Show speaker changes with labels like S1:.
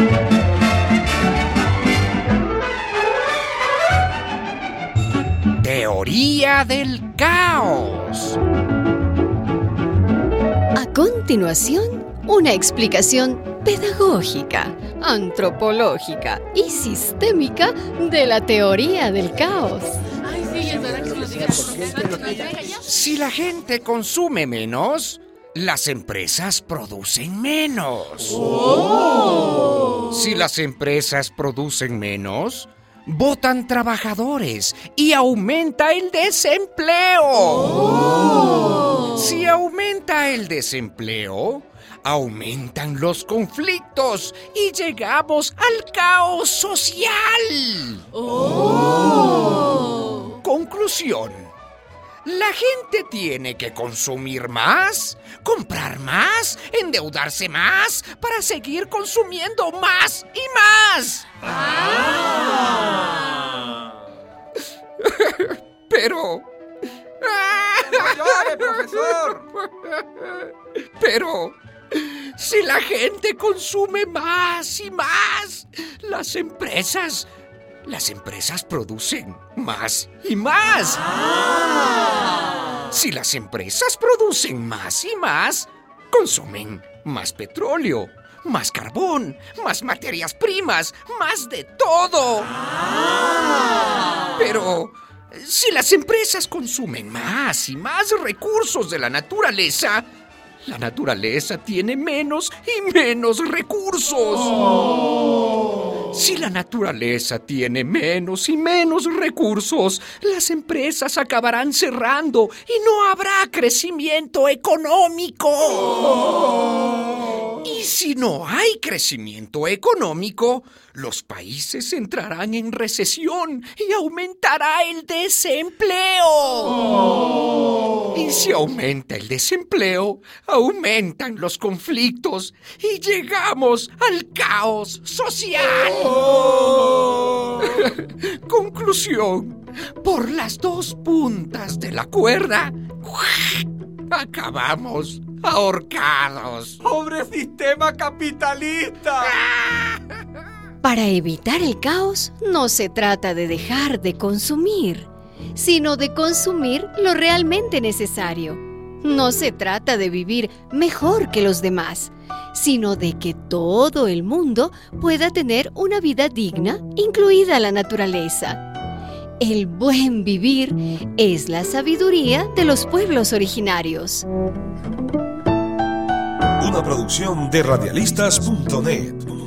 S1: Teoría del caos.
S2: A continuación, una explicación pedagógica, antropológica y sistémica de la teoría del caos.
S1: Si la gente consume menos, las empresas producen menos. Si las empresas producen menos, botan trabajadores y aumenta el desempleo. Si aumenta el desempleo, aumentan los conflictos y llegamos al caos social. Conclusión: la gente tiene que consumir más, comprar más, endeudarse más para seguir consumiendo más y más. Pero...
S3: ¡No llore, profesor!
S1: Pero... si la gente consume más y más, las empresas producen más y más. Si las empresas producen más y más, consumen más petróleo, más carbón, más materias primas, más de todo. Pero si las empresas consumen más y más recursos de la naturaleza tiene menos y menos recursos. Si la naturaleza tiene menos y menos recursos, las empresas acabarán cerrando y no habrá crecimiento económico. Y si no hay crecimiento económico, los países entrarán en recesión y aumentará el desempleo. Y si aumenta el desempleo, aumentan los conflictos y llegamos al caos social. Conclusión: por las dos puntas de la cuerda, acabamos ahorcados.
S3: ¡Pobre sistema capitalista!
S2: Para evitar el caos, no se trata de dejar de consumir, sino de consumir lo realmente necesario. No se trata de vivir mejor que los demás, sino de que todo el mundo pueda tener una vida digna, incluida la naturaleza. El buen vivir es la sabiduría de los pueblos originarios.
S4: Una producción de radialistas.net.